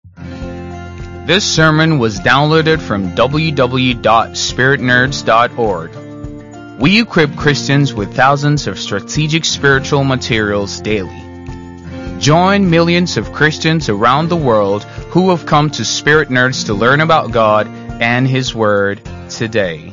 This sermon was downloaded from www.spiritnerds.org. We equip Christians with thousands of strategic spiritual materials daily. Join millions of Christians around the world who have come to Spirit Nerds to learn about God and His Word today.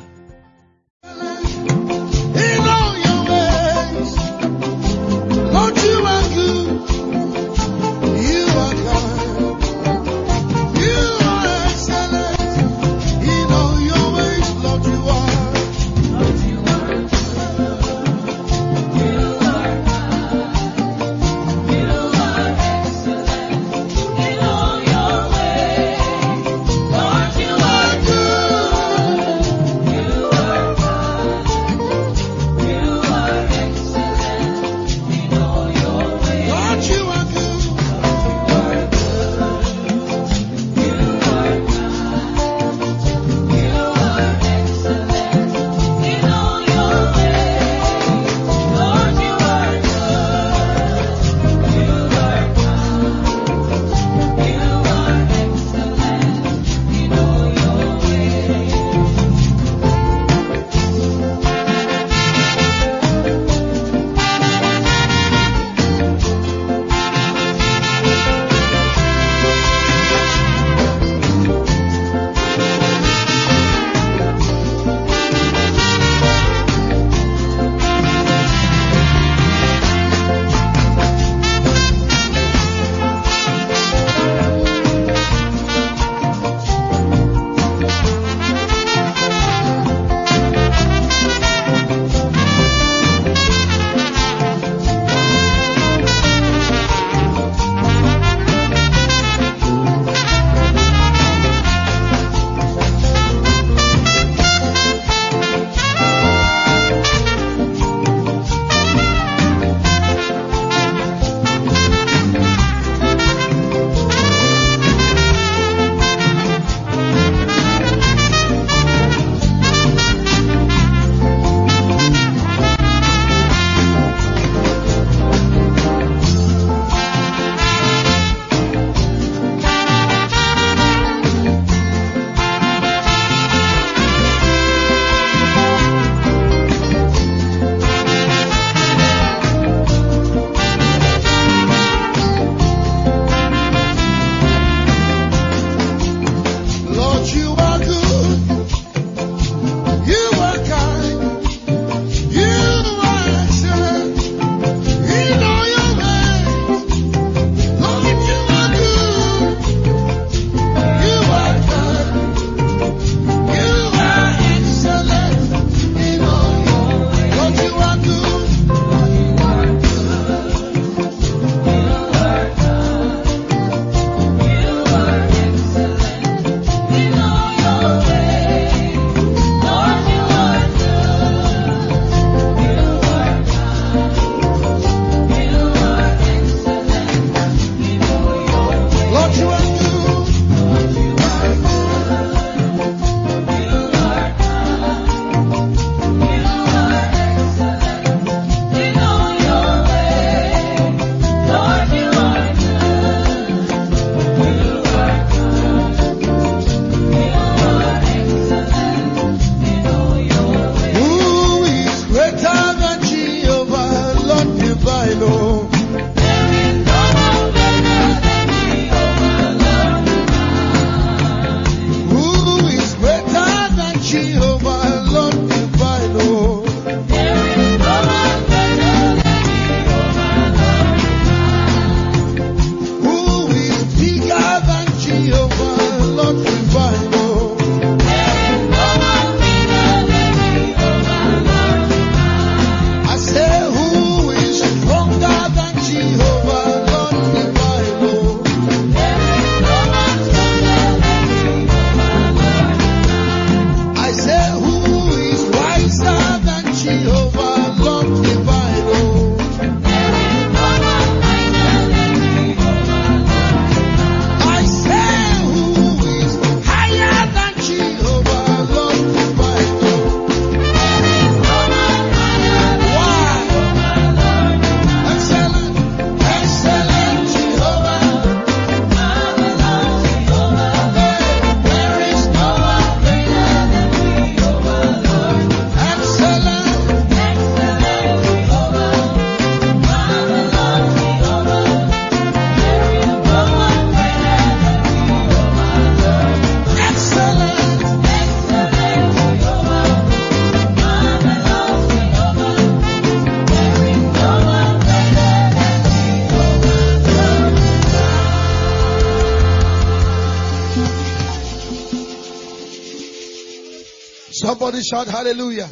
somebody shout hallelujah.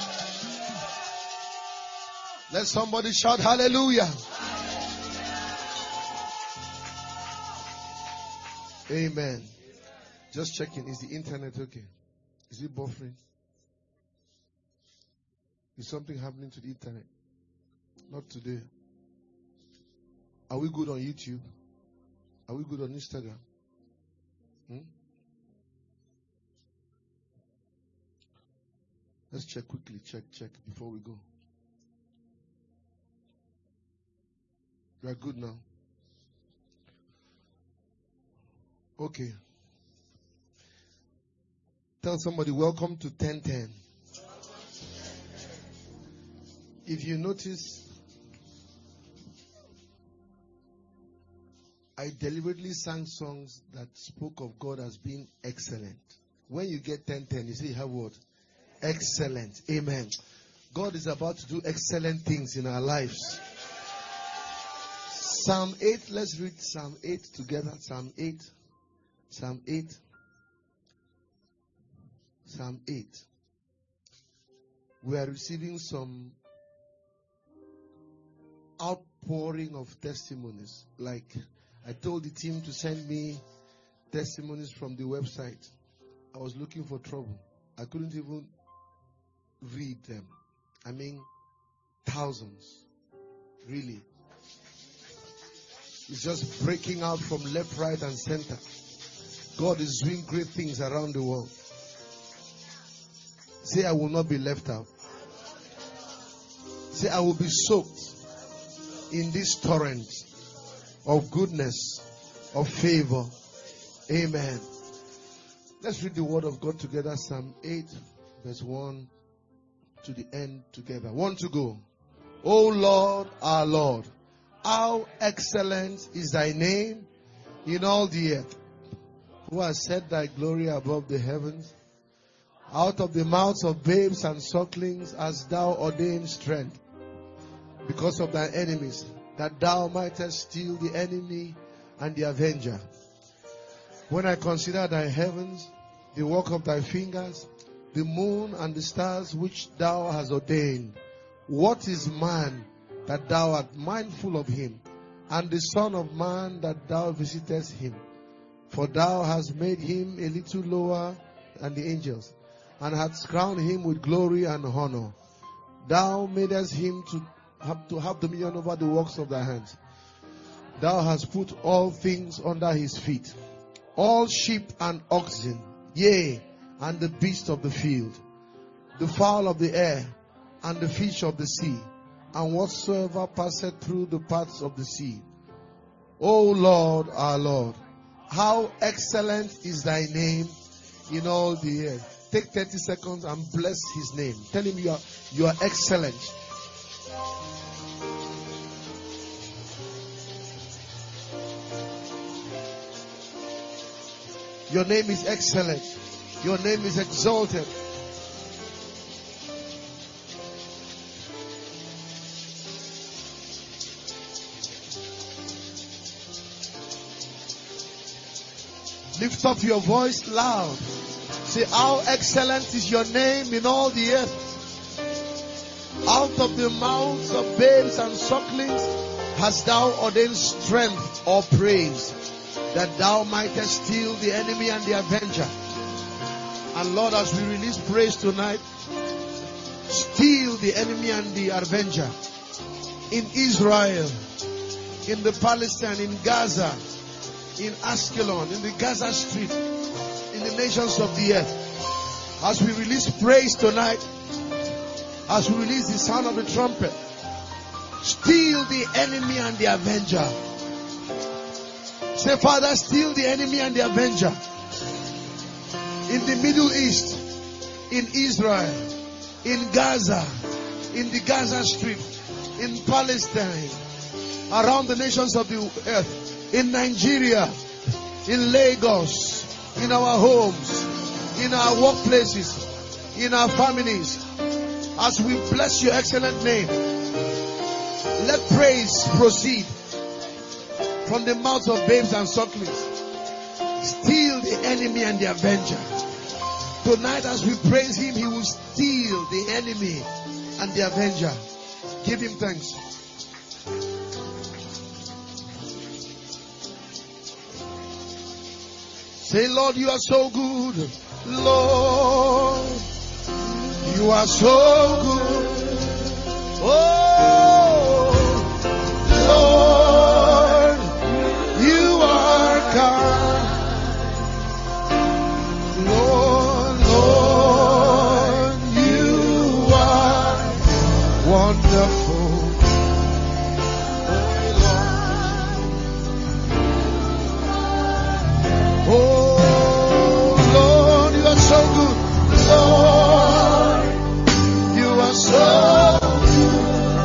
Let somebody shout hallelujah. Amen. Just checking. Is the internet okay? Is it buffering? Is something happening to the internet? Not today. Are we good on YouTube? Are we good on Instagram? Let's check quickly. Check before we go. You are good now. Okay. Tell somebody, welcome to 1010. If you notice, I deliberately sang songs that spoke of God as being excellent. When you get 1010, you say you have what? Excellent. Amen. God is about to do excellent things in our lives. Psalm 8, let's read Psalm 8 together. Psalm 8. Psalm 8. Psalm 8. We are receiving some outpouring of testimonies. Like I told the team to send me testimonies from the website. I was looking for trouble. I couldn't even read them. I mean, thousands. Really. It's just breaking out from left, right, and center. God is doing great things around the world. Say, I will not be left out. Say, I will be soaked in this torrent of goodness, of favor. Amen. Let's read the word of God together. Psalm 8, verse 1 to the end together. 1 to go. O Lord, our Lord, how excellent is thy name in all the earth. Who has set thy glory above the heavens? Out of the mouths of babes and sucklings hast thou ordained strength, because of thy enemies, that thou mightest steal the enemy and the avenger. When I consider thy heavens, the work of thy fingers, the moon and the stars which thou hast ordained, what is man that thou art mindful of him, and the son of man that thou visitest him? For thou hast made him a little lower than the angels, and hast crowned him with glory and honor. Thou madest him to have dominion over the works of thy hands. Thou hast put all things under his feet, all sheep and oxen, yea, and the beasts of the field, the fowl of the air, and the fish of the sea, and whatsoever passeth through the paths of the sea. O Lord, our Lord, how excellent is thy name in all the earth. Take 30 seconds and bless his name. Tell him you are excellent. Your name is excellent. Your name is exalted. Lift up your voice loud. Say, how excellent is your name in all the earth. Out of the mouths of babes and sucklings hast thou ordained strength or praise, that thou mightest steal the enemy and the avenger. And Lord, as we release praise tonight, steal the enemy and the avenger in Israel, in the Palestine, in Gaza, in Askelon, in the Gaza Strip, in the nations of the earth. As we release praise tonight, as we release the sound of the trumpet, steal the enemy and the avenger. Say, Father, steal the enemy and the avenger. In the Middle East, in Israel, in Gaza, in the Gaza Strip, in Palestine, around the nations of the earth, in Nigeria, in Lagos, in our homes, in our workplaces, in our families. As we bless your excellent name, let praise proceed from the mouths of babes and sucklings. Steal the enemy and the avenger. Tonight as we praise him, he will steal the enemy and the avenger. Give him thanks. Say, Lord, you are so good. Lord, you are so good. Oh, Lord, you are kind. Lord, Lord, you are wonderful. Oh, Lord, you are so good. Lord, you are so good.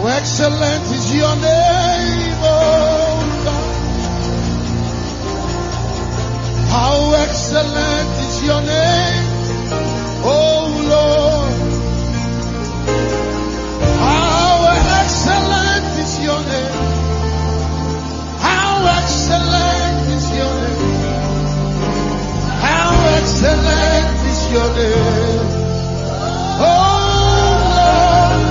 How excellent is your name, oh God. How excellent is your name, oh Lord. How excellent is your name. How excellent is your name. How excellent is your name, oh Lord.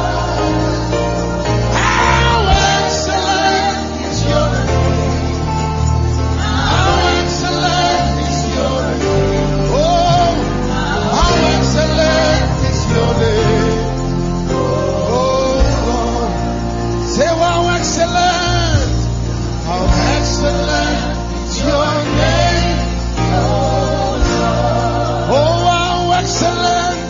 How excellent is your name. How excellent is your name. Oh, how excellent is your name, oh Lord. Say how excellent. How excellent is your name, oh Lord. Oh, how excellent.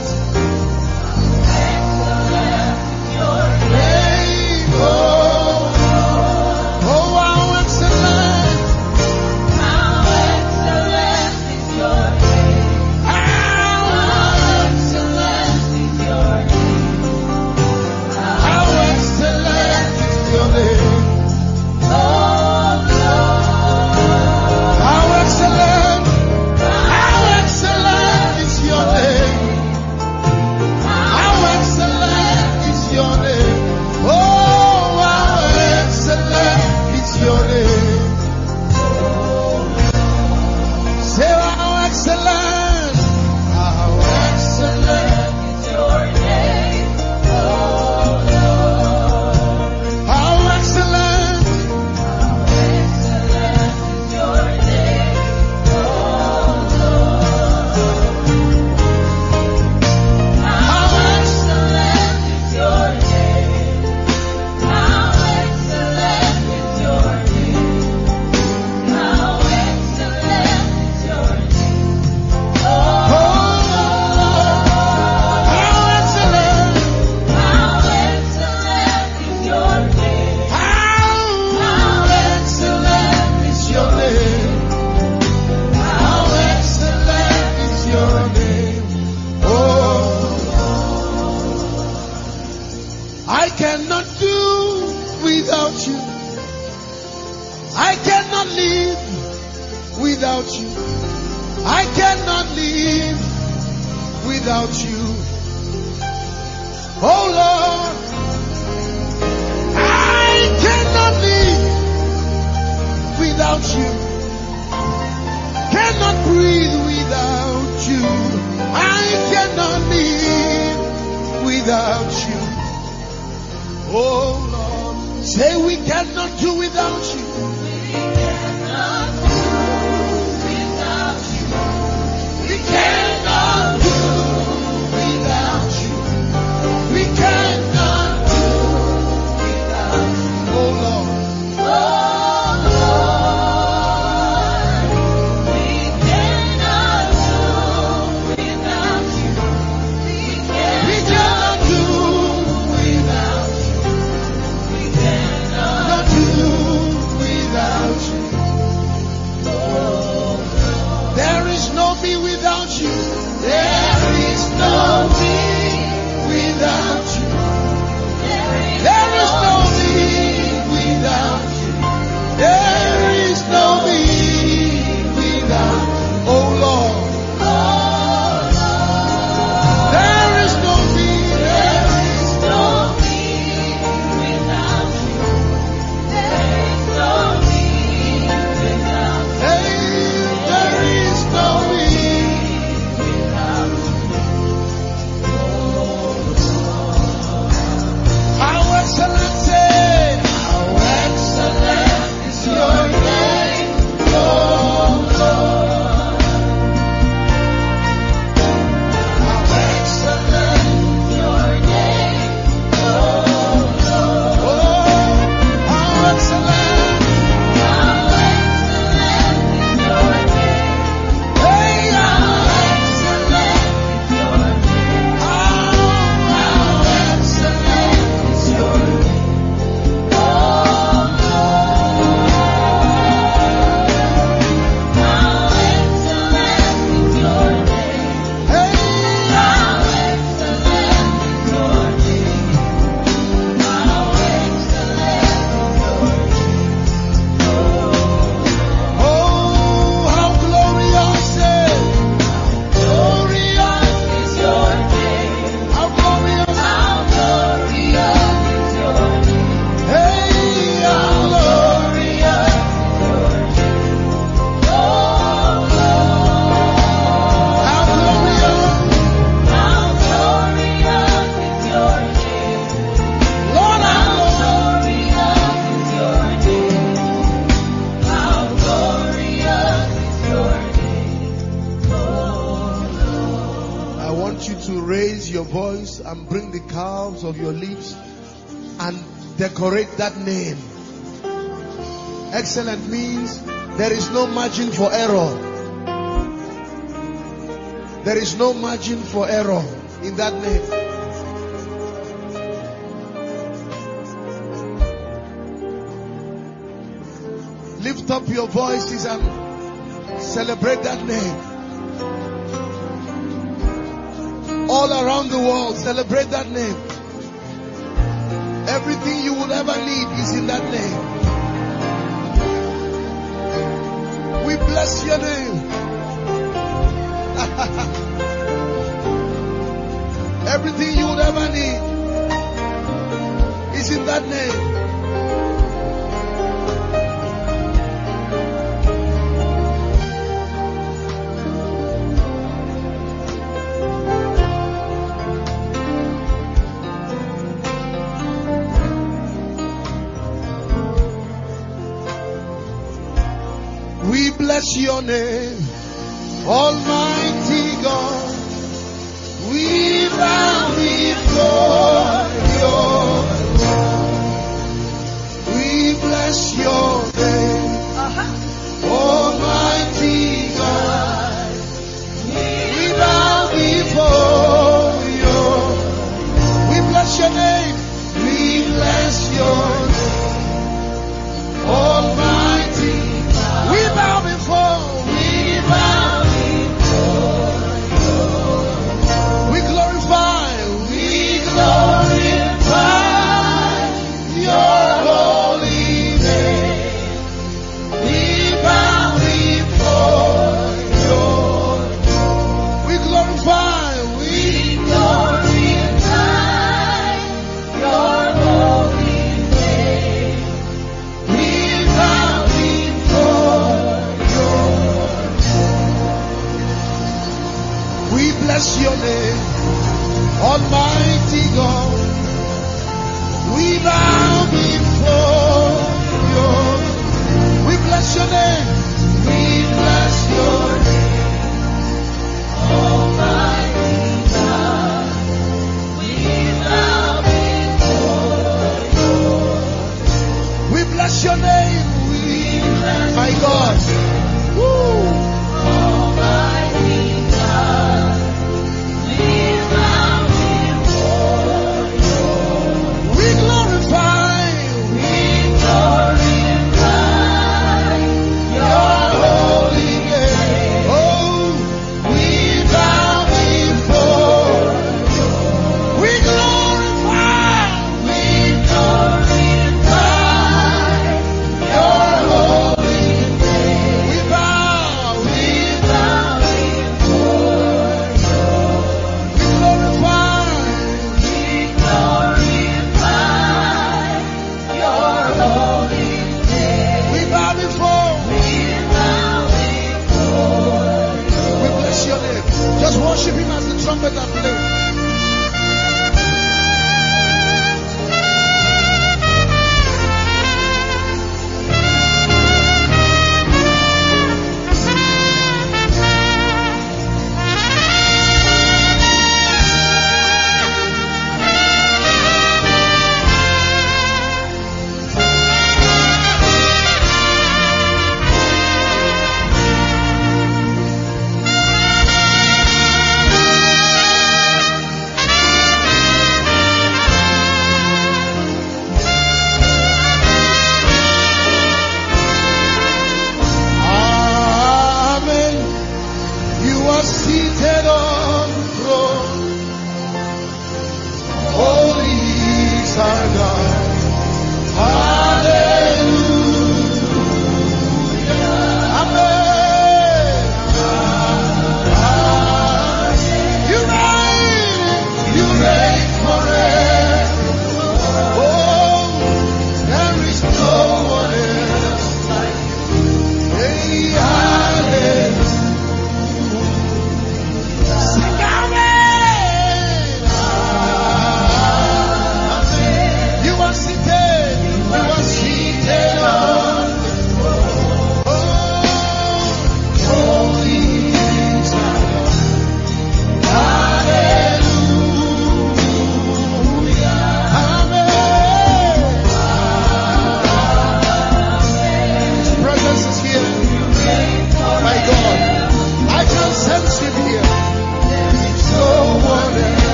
Your name, oh Lord. Oh, how excellent. How excellent is your name. How excellent is your name. How excellent is your name. How excellent is your name. How excellent is your name. Oh, how excellent is your name. Say how excellent. How excellent is your name. Oh, Lord. How excellent. I cannot do without you. I cannot live without you. I cannot live without you. Oh Lord, I cannot live without you. Cannot breathe without you. I cannot live without you. Oh Lord, say we cannot do without you. We cannot do without you. We cannot do without you. We cannot do without you. Oh Lord. Oh Lord, we cannot do without you. We cannot do without you. and bring the calves of your lips and decorate that name. Excellent means there is no margin for error. There is no margin for error in that name. Lift up your voices and celebrate that name. All around the world, celebrate that name. Everything you will ever need is in that name. We bless your name. Everything you will ever need is in that name. We bless your name, Almighty God. We bow before your throne. We bless your name, Almighty God. We bow before your. We bless your name. We bless your name, Almighty. We bow before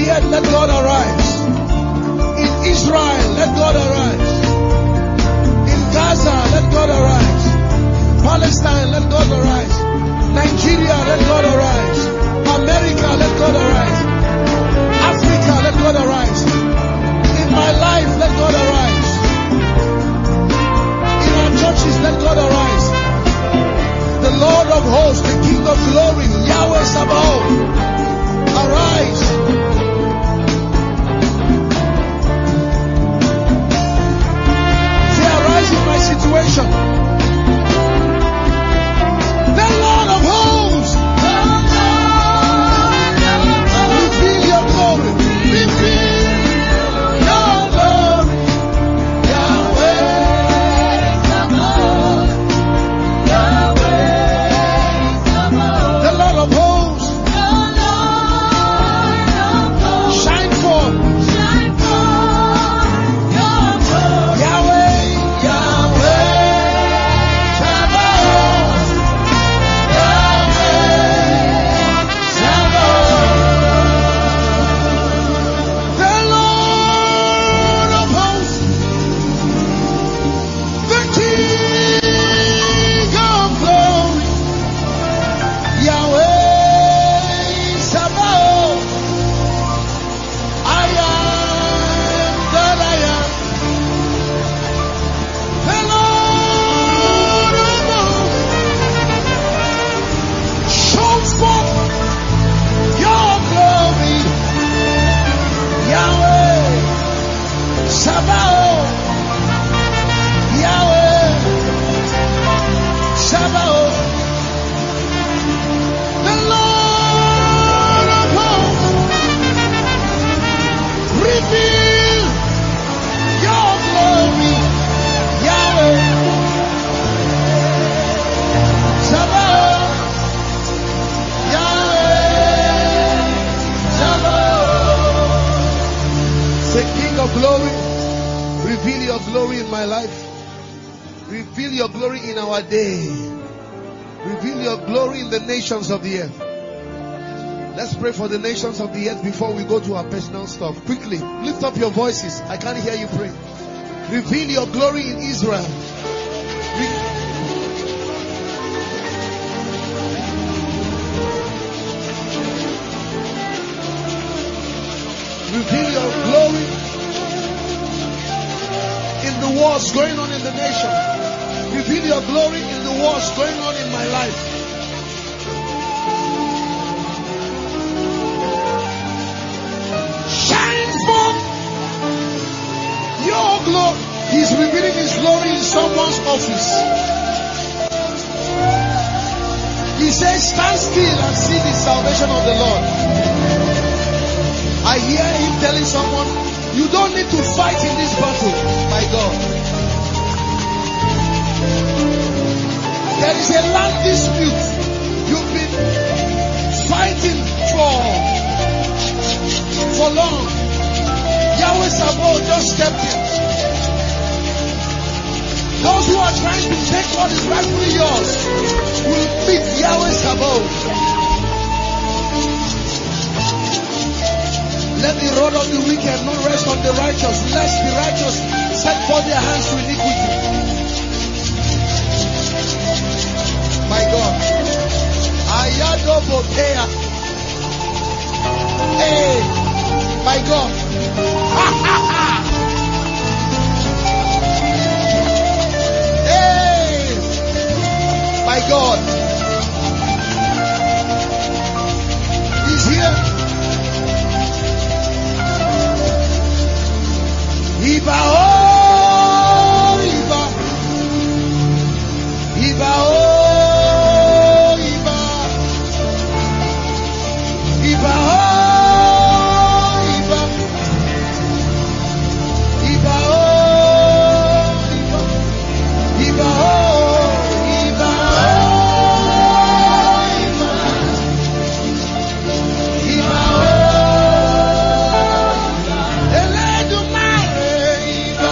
earth, let God arise. In Israel, let God arise. In Gaza, let God arise. Palestine, let God arise. Nigeria, let God arise. America, let God arise. Africa, let God arise. In my life, let God arise. In our churches, let God arise. The Lord of hosts, the King of glory, Yahweh Sabaoth, arise. Say, arise in my situation. The Lord of hosts, reveal your glory. Reveal your glory. Yahweh Sabaoth. The Lord of hosts, shine forth. Yahweh, Yahweh Sabaoth. Yahweh Sabaoth. The Lord of hosts, the King of glory, Yahweh Sabaoth. I am that I am. The Lord of hosts, show forth your glory, Yahweh Sabaoth. Yahweh Sabaoth. The Lord of hosts, reveal your glory, Yahweh Sabaoth. Yahweh Sabaoth. Say, King of glory, reveal your glory in my life. Reveal your glory in our day. Reveal your glory in the nations of the earth. Let's pray for the nations of the earth before we go to our personal stuff. Quickly, lift up your voices. I can't hear you pray. Reveal your glory in Israel. Reveal your glory in the wars going on in the nation. Reveal your glory in the wars going on in my life. Shine forth your glory. He's revealing his glory in someone's office. He says, stand still and see the salvation of the Lord. I hear him telling someone, you don't need to fight in this battle, my God. There is a land dispute you've been fighting for long. Yahweh Sabaoth just stepped in. Those who are trying to take what is rightfully yours will meet Yahweh Sabaoth. Let the rod of the wicked not rest on the righteous, lest the righteous set forth their hands to iniquity. My God. Ayado Botea. Hey, my God. Hey, my God. He's here. Iba oh, Iba. Iba oh, Iba. Iba oh, Iba. Iba oh, Iba. Iba oh, Iba. Iba oh, Eledumare.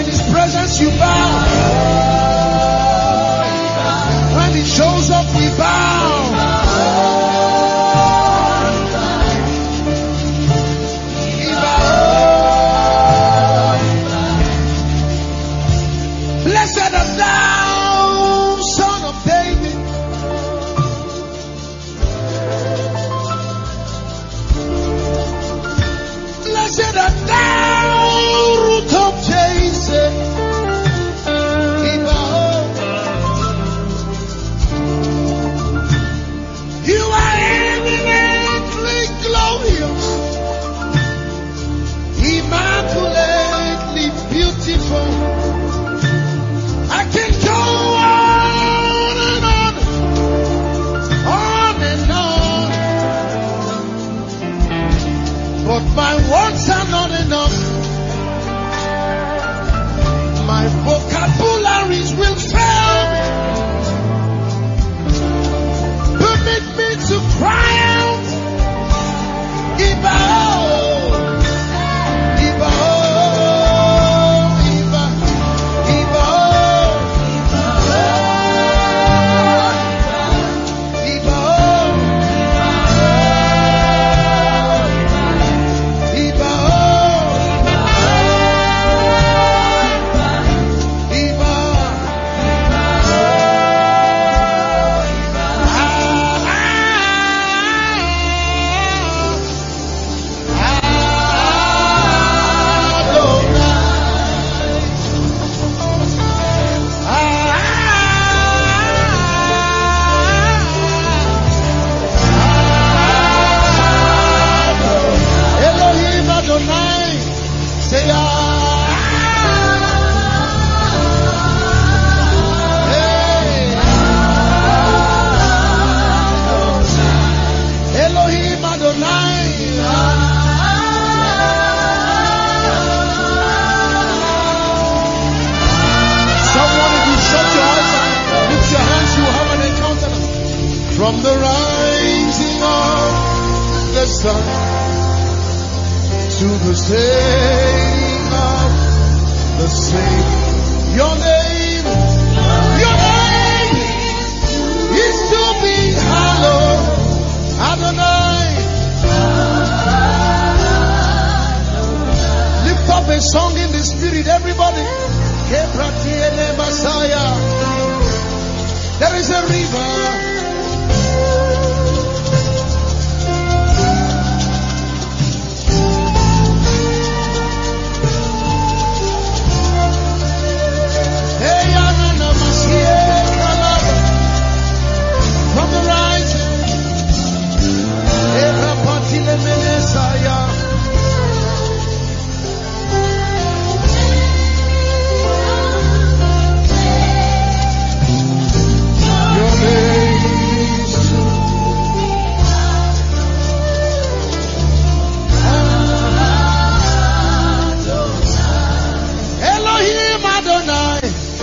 in His presence, you bow. When He shows up, we bow. Blessed art thou, Son of David. Blessed art thou, Root of Jesse. You are eminently glorious, immaculately beautiful. I can go on and on, but my words are not enough. My vocabularies will fail me. Permit me to cry out, Iba, Iba, Iba, Iba, Iba, Iba, Elohim Adonai, say Elohim Adonai. Someone, if you shut your eyes and lift your hands, you will have an encounter. From the rising of the sun to the setting of the same, your name is to be hallowed, Adonai. Lift up a song in the spirit, everybody. There is a river. From the rising, your name is Elohim Adonai.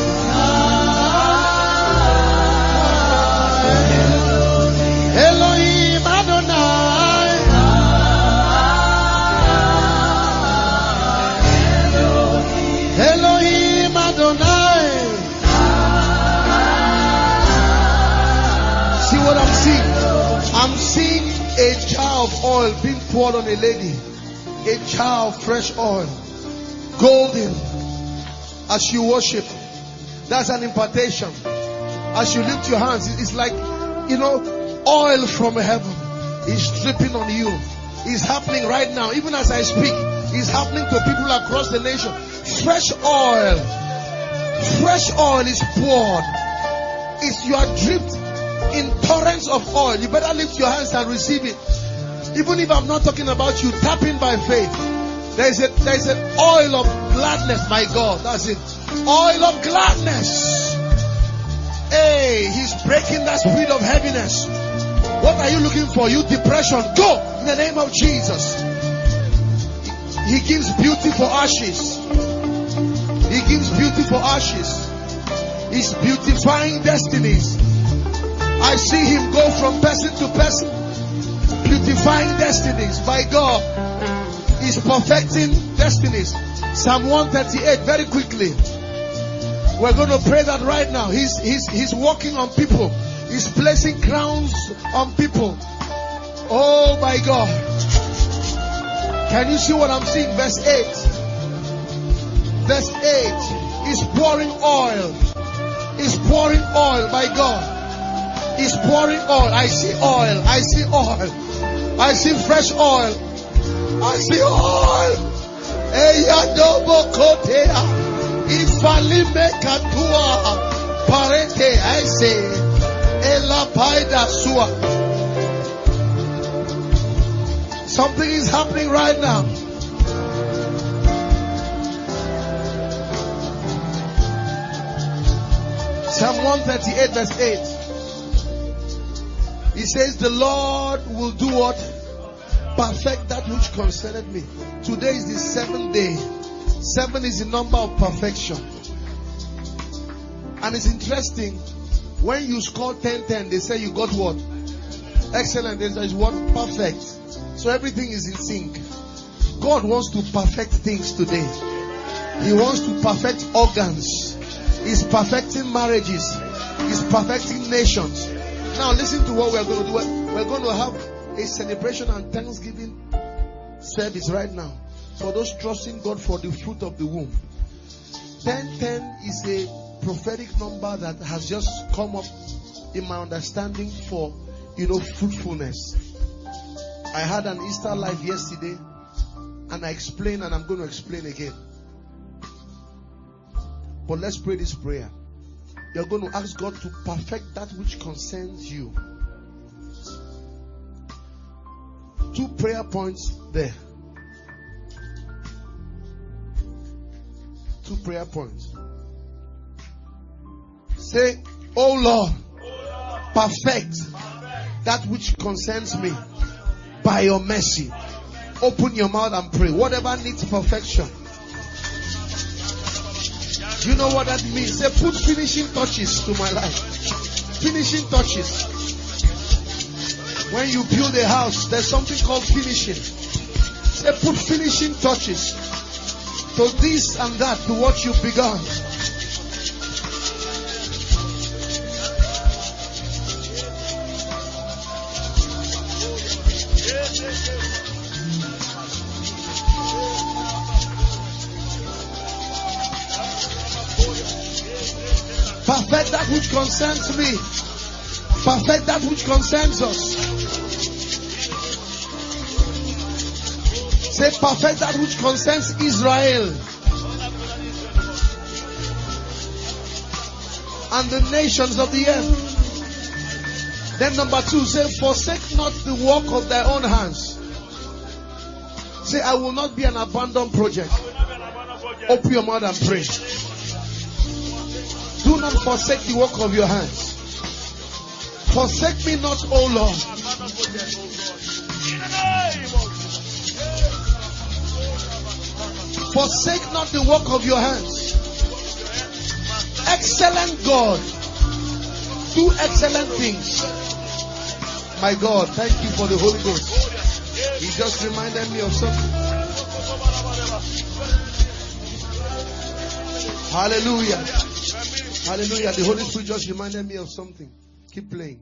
Elohim Adonai. Elohim Adonai. See what I'm seeing? I'm seeing a jar of oil being poured on a lady. A jar of fresh oil. Golden. As you worship. That's an impartation. As you lift your hands, it's like, oil from heaven is dripping on you. It's happening right now. Even as I speak, it's happening to people across the nation. Fresh oil. Fresh oil is poured. You are dripped in torrents of oil. You better lift your hands and receive it. Even if I'm not talking about you, tap in by faith. There's an oil of gladness, my God. That's it. Oil of gladness. Hey, He's breaking that spirit of heaviness. What are you looking for? You depression. Go in the name of Jesus. He gives beauty for ashes. He gives beauty for ashes. He's beautifying destinies. I see Him go from person to person, beautifying destinies. By God, He's perfecting destinies. Psalm 138, very quickly. We're going to pray that right now. He's working on people. He's placing crowns on people. Oh my God. Can you see what I'm seeing? Verse 8. Verse 8. He's pouring oil. He's pouring oil, my God. He's pouring oil. I see oil. I see oil. I see fresh oil. I see oil. Eyadobo kotea. Ifalime katua. Parete. I say. Ela paida sua. Something is happening right now. Psalm 138 verse 8. He says, the Lord will do what? Perfect that which concerneth me. Today is the 7th day. 7 is the number of perfection. And it's interesting. When you score 10-10, they say you got what? Excellent. There is what? Perfect. So everything is in sync. God wants to perfect things today. He wants to perfect organs. He's perfecting marriages. He's perfecting nations. Now listen to what we're going to do. We're going to have a celebration and thanksgiving service right now for those trusting God for the fruit of the womb. 10-10 is a prophetic number that has just come up in my understanding for, fruitfulness. I had an Easter live yesterday and I explained, and I'm going to explain again. But let's pray this prayer. You're going to ask God to perfect that which concerns you. 2 prayer points there. 2 prayer points. Say, oh Lord, perfect that which concerns me by your mercy. Open your mouth and pray. Whatever needs perfection. You know what that means? Say, put finishing touches to my life. Finishing touches. When you build a house, there's something called finishing. Say, put finishing touches to this and that, to what you've begun. Perfect that which concerns me. Perfect that which concerns us. Say, perfect that which concerns Israel and the nations of the earth. Then number 2, say, forsake not the work of thy own hands. Say, I will not be an abandoned project. Open your mouth and pray. Do not forsake the work of your hands. Forsake me not, O Lord. Forsake not the work of your hands. Excellent God. Do excellent things. My God, thank you for the Holy Ghost. He just reminded me of something. Hallelujah. Hallelujah. The Holy Spirit just reminded me of something. Keep playing.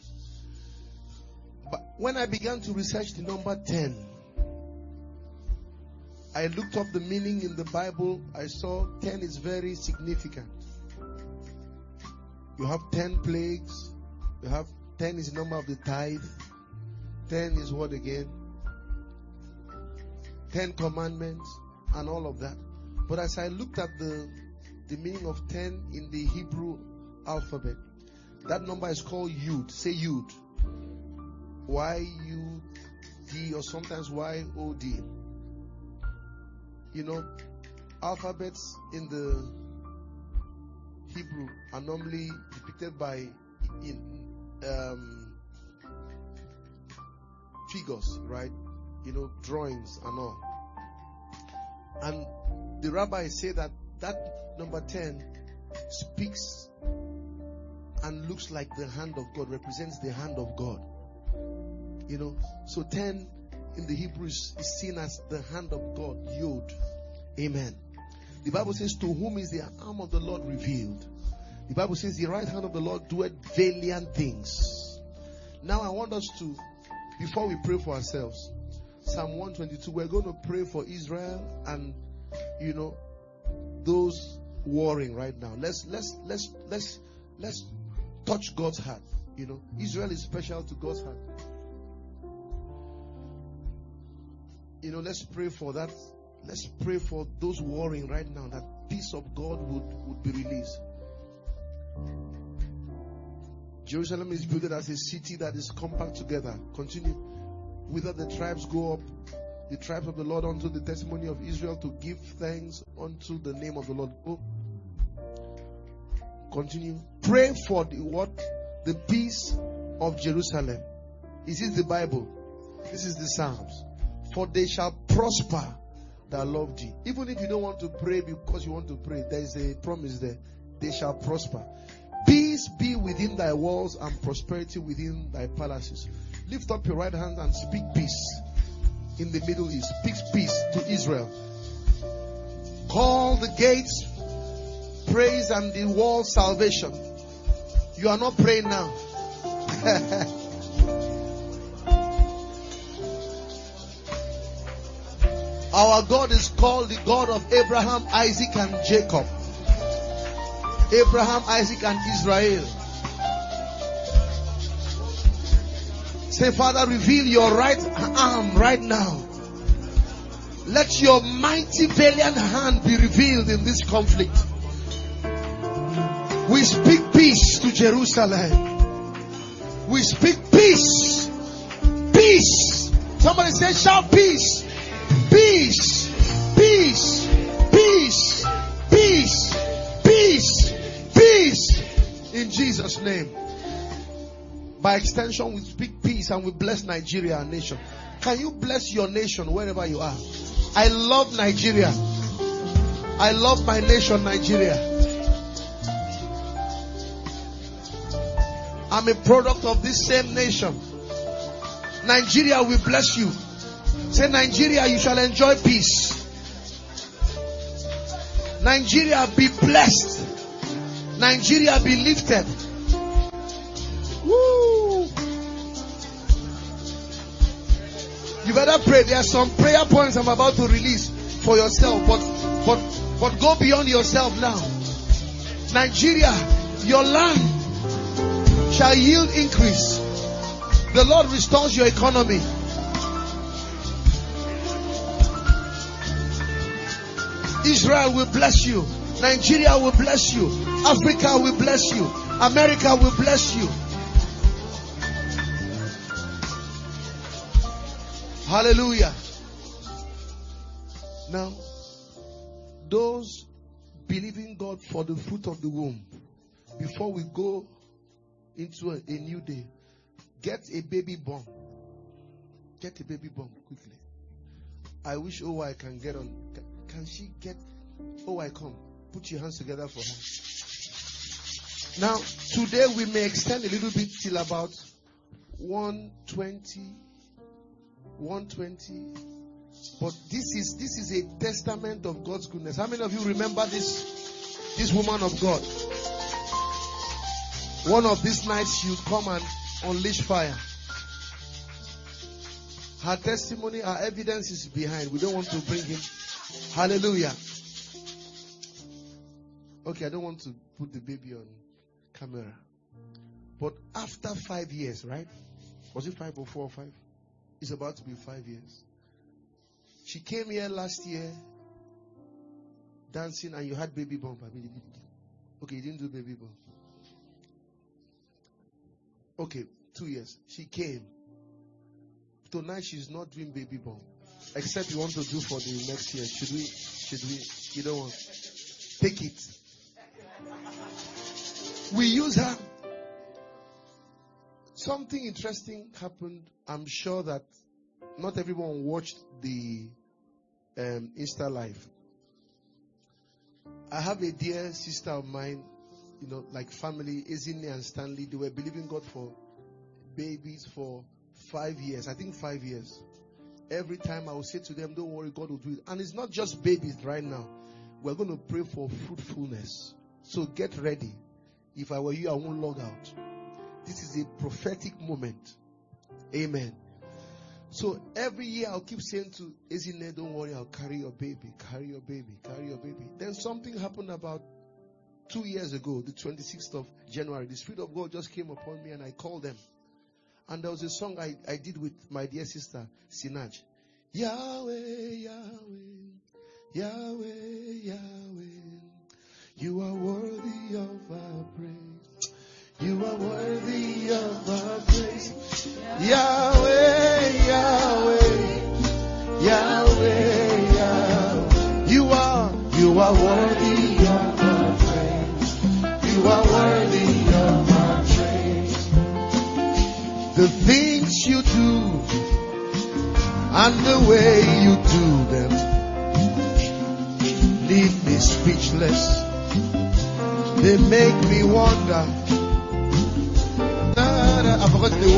But when I began to research the number 10, I looked up the meaning in the Bible. I saw 10 is very significant. You have 10 plagues. You have 10 is the number of the tithe. 10 is what again? 10 commandments and all of that. But as I looked at the meaning of 10 in the Hebrew alphabet, that number is called Yud. Say Yud. Y-U-D or sometimes Y-O-D. Alphabets in the Hebrew are normally depicted by figures, right? Drawings and all. And the rabbis say that number 10 speaks and looks like the hand of God, represents the hand of God. So 10 in the Hebrew is seen as the hand of God, Yod. Amen. The Bible says, to whom is the arm of the Lord revealed? The Bible says, the right hand of the Lord doeth valiant things. Now I want us to, before we pray for ourselves, Psalm 122, we're going to pray for Israel and, those warring right now. Let's touch God's heart. Israel is special to God's heart. Let's pray for that. Let's pray for those warring right now, that peace of God would be released. Jerusalem is built as a city that is compact together. Continue. Whither the tribes go up, the tribes of the Lord, unto the testimony of Israel, to give thanks unto the name of the Lord. Go. Continue. Pray for the peace of Jerusalem. This is the Bible. This is the Psalms. For they shall prosper that love thee. Even if you don't want to pray because you want to pray, there is a promise there. They shall prosper. Peace be within thy walls and prosperity within thy palaces. Lift up your right hand and speak peace in the Middle East. Speak peace to Israel. Call the gates praise and the wall salvation. You are not praying now. Our God is called the God of Abraham, Isaac, and Jacob. Abraham, Isaac, and Israel. Say, Father, reveal your right arm right now. Let your mighty valiant hand be revealed in this conflict. We speak peace to Jerusalem. We speak peace. Peace. Somebody say, shout peace. Peace. Peace. Peace. Peace. Peace. Peace. In Jesus' name. By extension, we speak peace and we bless Nigeria, our nation. Can you bless your nation wherever you are? I love Nigeria. I love my nation, Nigeria. I'm a product of this same nation. Nigeria, we bless you. Say, Nigeria, you shall enjoy peace. Nigeria, be blessed. Nigeria, be lifted. Woo! You better pray. There are some prayer points I'm about to release for yourself, but go beyond yourself now. Nigeria, your land shall yield increase. The Lord restores your economy. Israel will bless you. Nigeria will bless you. Africa will bless you. America will bless you. Hallelujah. Now, those believing God for the fruit of the womb, before we go into a new day, get a baby bomb. Get a baby bomb quickly. I wish I can get on. Can she get? I come. Put your hands together for her. Now, today we may extend a little bit till about 1:20. But this is a testament of God's goodness. How many of you remember this woman of God? One of these nights she'll come and unleash fire. Her testimony, her evidence is behind. We don't want to bring him. Hallelujah. Okay, I don't want to put the baby on camera. But after 5 years, right? Was it 5 or 4 or 5? It's about to be 5 years. She came here last year dancing and you had baby bump. Okay, you didn't do baby bump. Okay, 2 years. She came. Tonight she's not doing baby bump. Except you want to do for the next year. Should we? You don't want. Take it. We use her. Something interesting happened. I'm sure that not everyone watched the Insta Live. I have a dear sister of mine, like family, Ezinne and Stanley. They were believing God for babies for 5 years. I think 5 years. Every time I would say to them, don't worry, God will do it. And it's not just babies right now. we're going to pray for fruitfulness. So get ready. If I were you, I won't log out. This is a prophetic moment. Amen. So every year I'll keep saying to Ezine, don't worry, I'll carry your baby, carry your baby, carry your baby. Then something happened about 2 years ago, the 26th of January. The Spirit of God just came upon me and I called them. And there was a song I did with my dear sister, Sinaj. Yahweh, Yahweh, Yahweh, Yahweh, you are worthy of our praise. You are worthy of our praise. Yahweh, Yahweh, Yahweh, Yahweh, you are worthy of our praise. You are worthy of our praise. The things you do and the way you do them leave me speechless. They make me wonder. I forgot the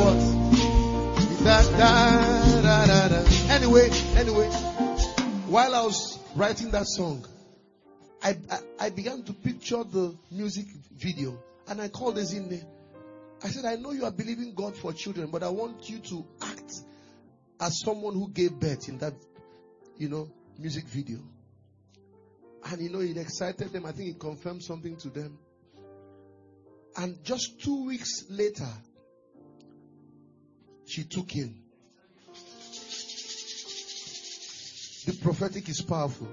words. Anyway, while I was writing that song, I began to picture the music video, and I called Ezine. I said, I know you are believing God for children, but I want you to act as someone who gave birth in that, music video. And it excited them. I think it confirmed something to them. And just 2 weeks later, she took in. The prophetic is powerful.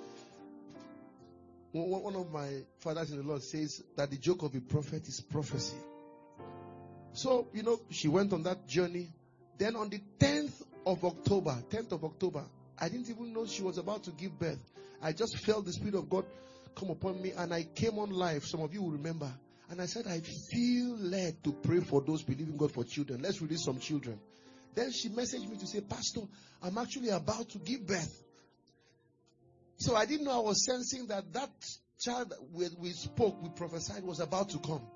One of my fathers in the Lord says that the joke of a prophet is prophecy. So, she went on that journey. Then on the 10th of October, I didn't even know she was about to give birth. I just felt the Spirit of God come upon me and I came on live. Some of you will remember. And I said, I feel led to pray for those believing God for children. Let's release some children. Then she messaged me to say, Pastor, I'm actually about to give birth. So I didn't know I was sensing that child we spoke, we prophesied was about to come.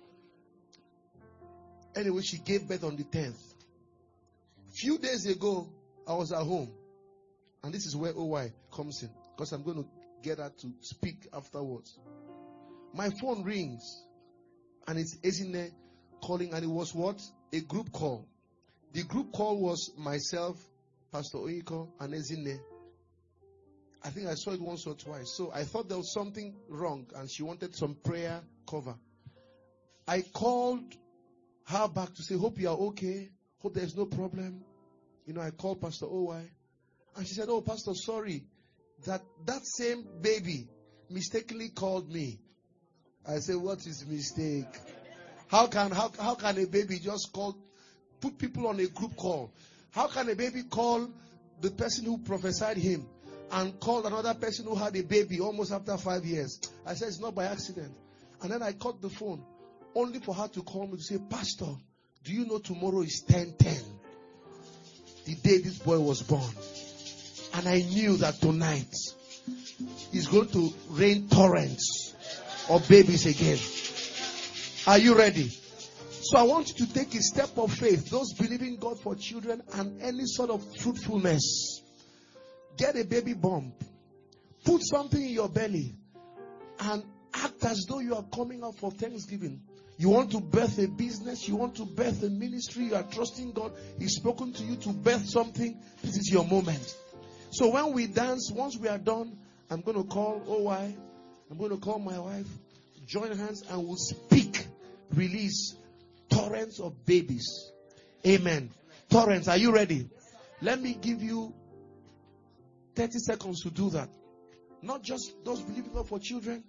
Anyway, she gave birth on the 10th. Few days ago, I was at home. And this is where OY comes in. Because I'm going to get her to speak afterwards. My phone rings. And it's Ezine calling. And it was what? A group call. The group call was myself, Pastor Oiko, and Ezine. I think I saw it once or twice. So I thought there was something wrong. And she wanted some prayer cover. I called her back to say, hope you are okay. Hope there's no problem. I called Pastor OY. And she said, oh, Pastor, sorry. That same baby mistakenly called me. I said, what is mistake? How can a baby just put people on a group call? How can a baby call the person who prophesied him and call another person who had a baby almost after 5 years? I said, it's not by accident. And then I cut the phone only for her to call me to say, Pastor, do you know tomorrow is 10/10? The day this boy was born. And I knew that tonight is going to rain torrents of babies again. Are you ready? So I want you to take a step of faith. Those believing God for children and any sort of fruitfulness. Get a baby bump. Put something in your belly. And act as though you are coming out for Thanksgiving. You want to birth a business. You want to birth a ministry. You are trusting God. He's spoken to you to birth something. This is your moment. So when we dance, once we are done, I'm going to call OY. I'm going to call my wife. Join hands and we'll speak. Release torrents of babies. Amen. Torrents, are you ready? Let me give you 30 seconds to do that. Not just those believing God for children.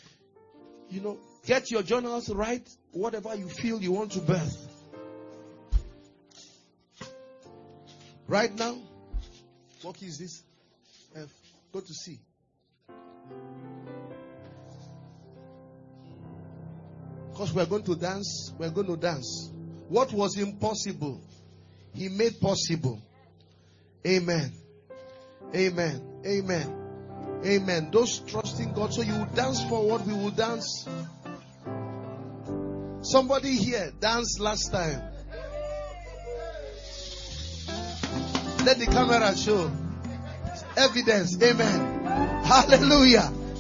Get your journals right. Whatever you feel you want to birth. Right now. What key is this? F. Go to C. Because we're going to dance. We're going to dance. What was impossible, He made possible. Amen. Amen. Amen. Amen. Those trusting God. So you will dance forward. We will dance. Somebody here danced last time. Let the camera show evidence. Amen. Hallelujah.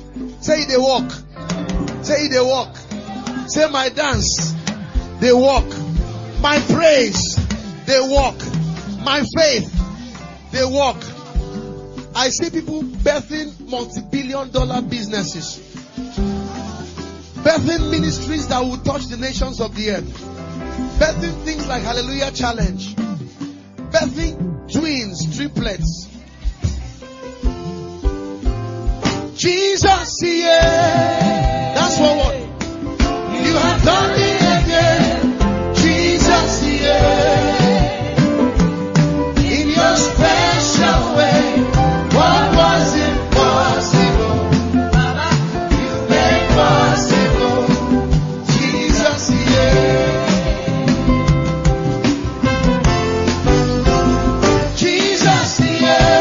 Say they walk. Say they walk. Say my dance. They walk. My praise. They walk. My faith. They walk. I see people birthing multi-billion-dollar businesses. Birthing ministries that will touch the nations of the earth. Birthing things like Hallelujah Challenge. Birthing twins, triplets. Jesus, yeah. That's what you have done it again. Jesus, yeah. In your special way, what was impossible, you made possible. Jesus, yeah. Jesus, yeah.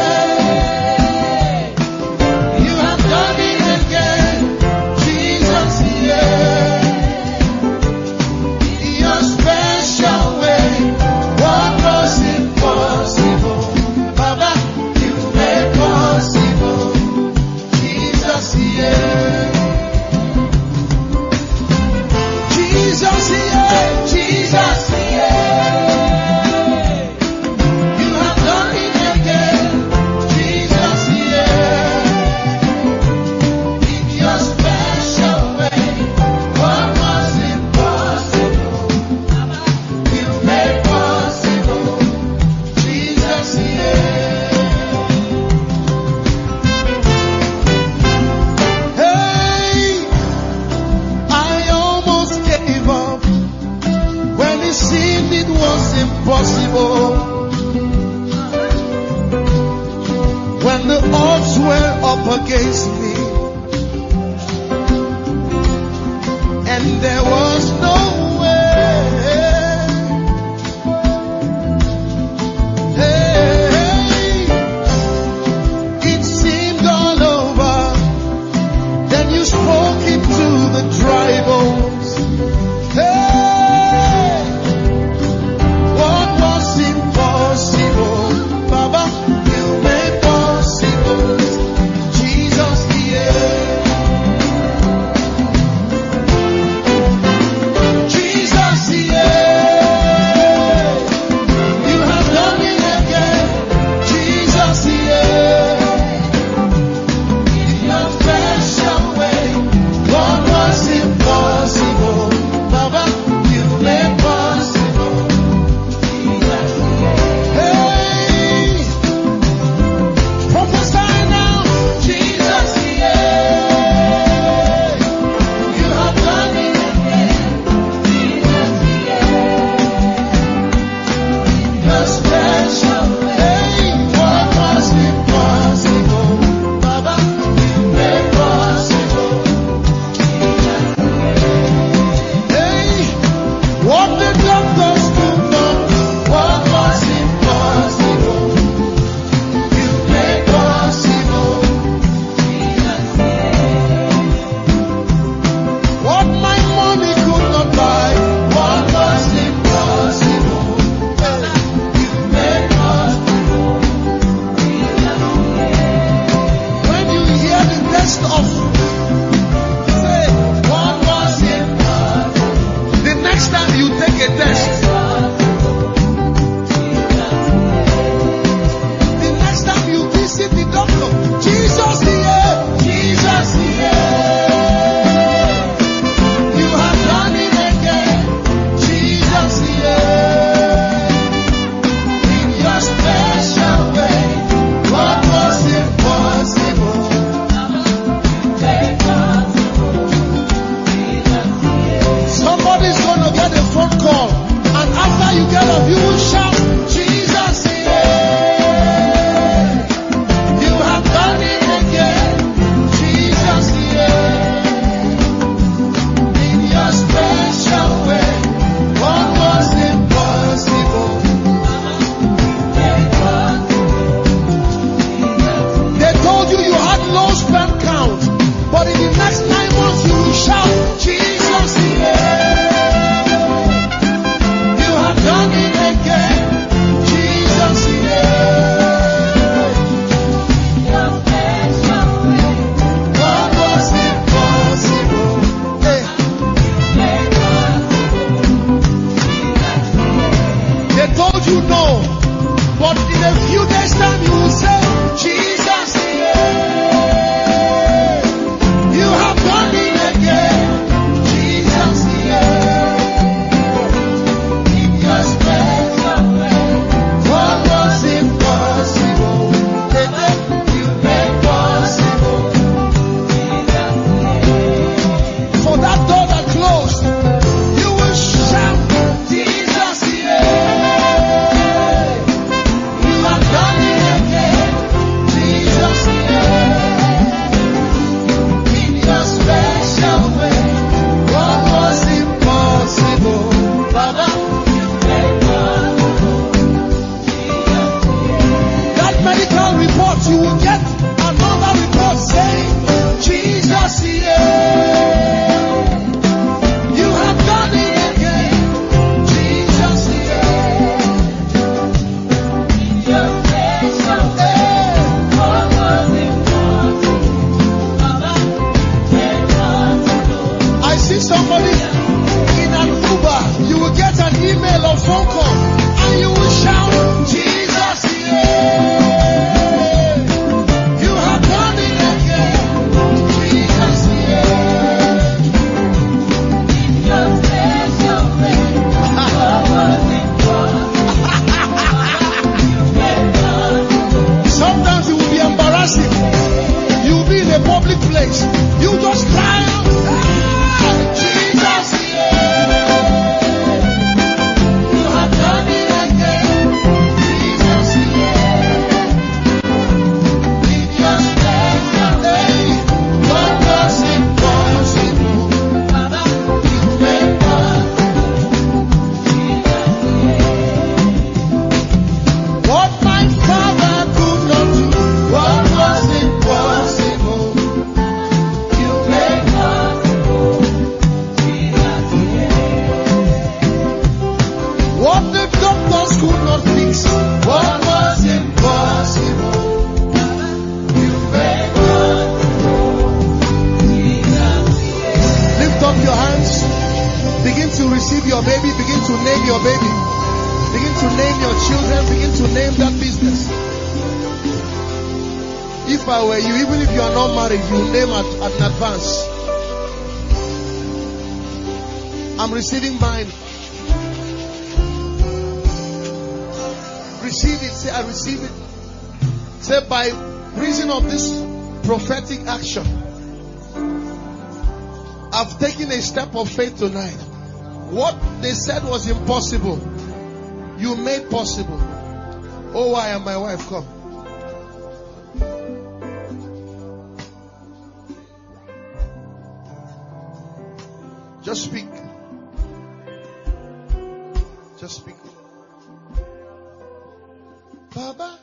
Against me, and there was no way. Hey, it seemed all over. Then you spoke into the dry bones. Hey, what was impossible, Baba, you made possible. Jesus, yeah. your baby. Begin to name your baby. Begin to name your children. Begin to name that business. If I were you, even if you are not married, you name at an advance. I'm receiving mine. Receive it. Say, I receive it. Say, by reason of this prophetic action, I've taken a step of faith tonight. What they said was impossible, you made possible. Oh, I and my wife, come. Just speak. Just speak. Baba.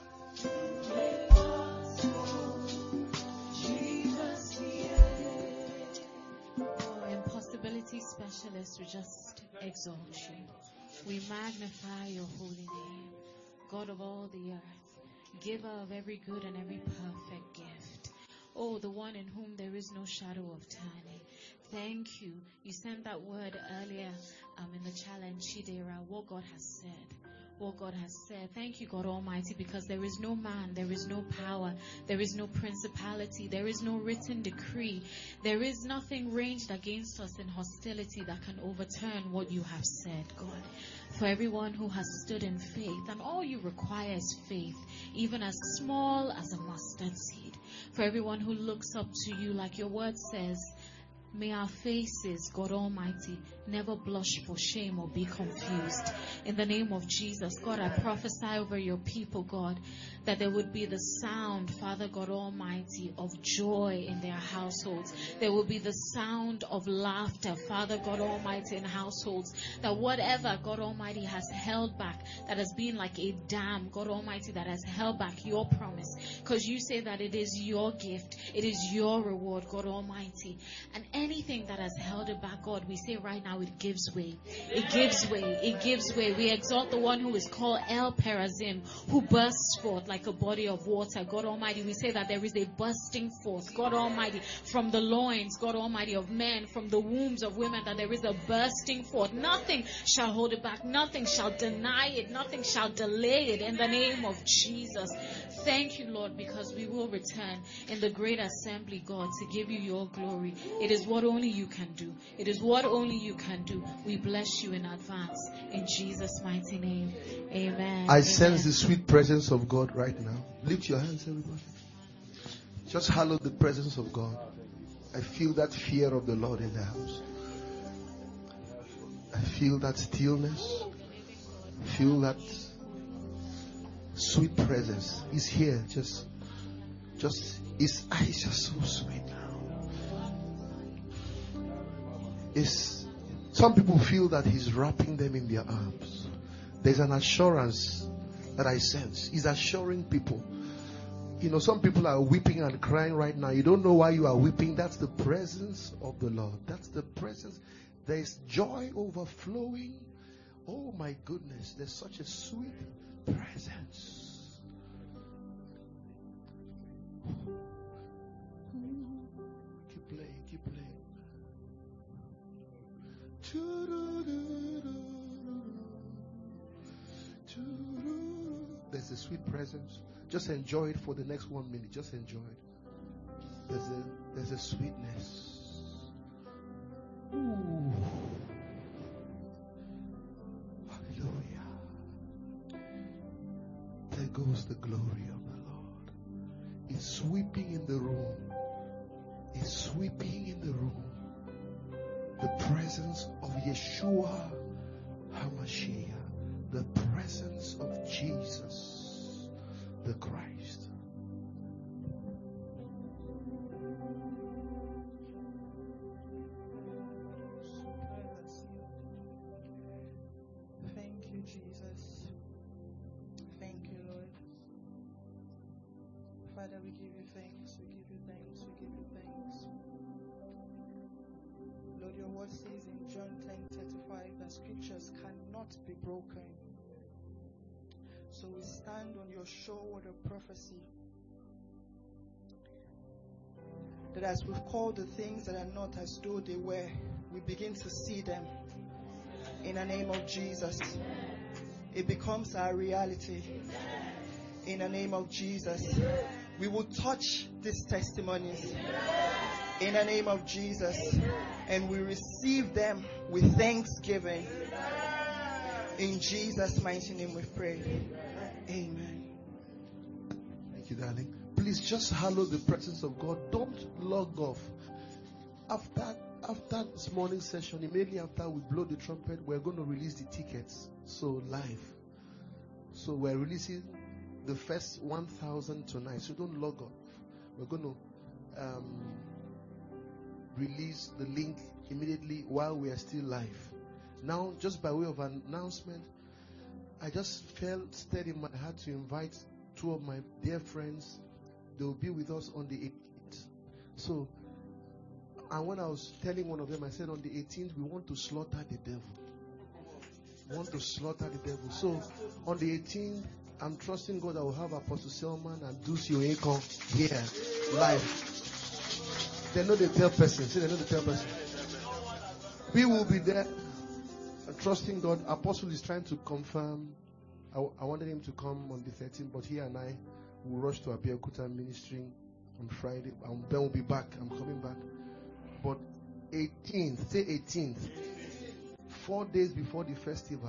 Impossibility specialist, we just exalt you. We magnify your holy name, God of all the earth, giver of every good and every perfect gift. Oh, the one in whom there is no shadow of turning. Thank you. You sent that word earlier in the challenge, Shidera, what God has said. What God has said. Thank you, God Almighty, because there is no man, there is no power, there is no principality, there is no written decree, there is nothing ranged against us in hostility that can overturn what you have said, God. For everyone who has stood in faith, and all you require is faith, even as small as a mustard seed. For everyone who looks up to you, like your word says, may our faces, God Almighty, never blush for shame or be confused. In the name of Jesus, God, I prophesy over your people, God, that there would be the sound, Father God Almighty, of joy in their households. There will be the sound of laughter, Father God Almighty, in households. That whatever, God Almighty, has held back, that has been like a dam, God Almighty, that has held back your promise. Because you say that it is your gift, it is your reward, God Almighty. And anything that has held it back, God, we say right now it gives way. It gives way. It gives way. We exalt the one who is called El Perazim, who bursts forth like a body of water. God Almighty, we say that there is a bursting forth, God Almighty, from the loins, God Almighty, of men, from the wombs of women, that there is a bursting forth. Nothing shall hold it back. Nothing shall deny it. Nothing shall delay it in the name of Jesus. Thank you, Lord, because we will return in the great assembly, God, to give you your glory. It is what only you can do. It is what only you can do. We bless you in advance. In Jesus' mighty name. Amen. I sense the sweet presence of God right now. Lift your hands, everybody. Just hallow the presence of God. I feel that fear of the Lord in the house. I feel that stillness. I feel that sweet presence. He's here. Just his eyes are so sweet now. Some people feel that he's wrapping them in their arms. There's an assurance that I sense. He's assuring people. You know, some people are weeping and crying right now. You don't know why you are weeping. That's the presence of the Lord. That's the presence. There's joy overflowing. Oh my goodness. There's such a sweet presence. Keep playing, keep playing. There's a sweet presence. Just enjoy it for the next 1 minute. Just enjoy it. There's a sweetness. Ooh. Hallelujah. There goes the glory of the Lord. It's sweeping in the room. It's sweeping in the room. The presence of Yeshua HaMashiach. The presence of Jesus the Christ. Thank you, Jesus. Thank you, Lord. Father, we give you thanks. We give you thanks. We give you thanks. Lord, your word says in John 10:35 that scriptures cannot be broken. So we stand on your sure word of prophecy that as we've called the things that are not as though they were, we begin to see them. In the name of Jesus. It becomes our reality. In the name of Jesus. We will touch these testimonies. In the name of Jesus. And we receive them with thanksgiving. In Jesus' mighty name we pray. Amen. Thank you, darling. Please just hallow the presence of God. Don't log off. After this morning session, immediately after we blow the trumpet, we're going to release the tickets. So live. So we're releasing the first 1,000 tonight. So don't log off. We're going to release the link immediately while we are still live. Now, just by way of an announcement, I just felt stirred in my heart to invite two of my dear friends. They will be with us on the 18th. So, and when I was telling one of them, I said on the 18th, we want to slaughter the devil. We want to slaughter the devil. So, on the 18th, I'm trusting God I will have Apostle Selman and Dulce Oyeko here, live. They know the third person. Say they know the third person. We will be there. I'm trusting God. Apostle is trying to confirm. I wanted him to come on the 13th, but he and I will rush to Abeokuta ministering on Friday. Then we'll be back. I'm coming back. But 18th, say 18th, 4 days before the festival,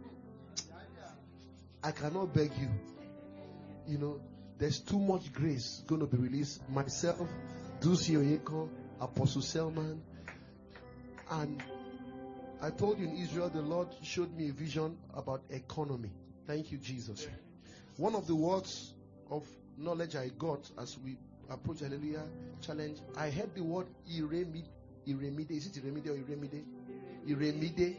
I cannot beg you. You know, there's too much grace going to be released. Myself, Dulce Oyeko, Apostle Selman, and I told you in Israel, the Lord showed me a vision about economy. Thank you, Jesus. One of the words of knowledge I got as we approach Hallelujah Challenge, I heard the word iremide. Is it iremide or iremide? Iremide.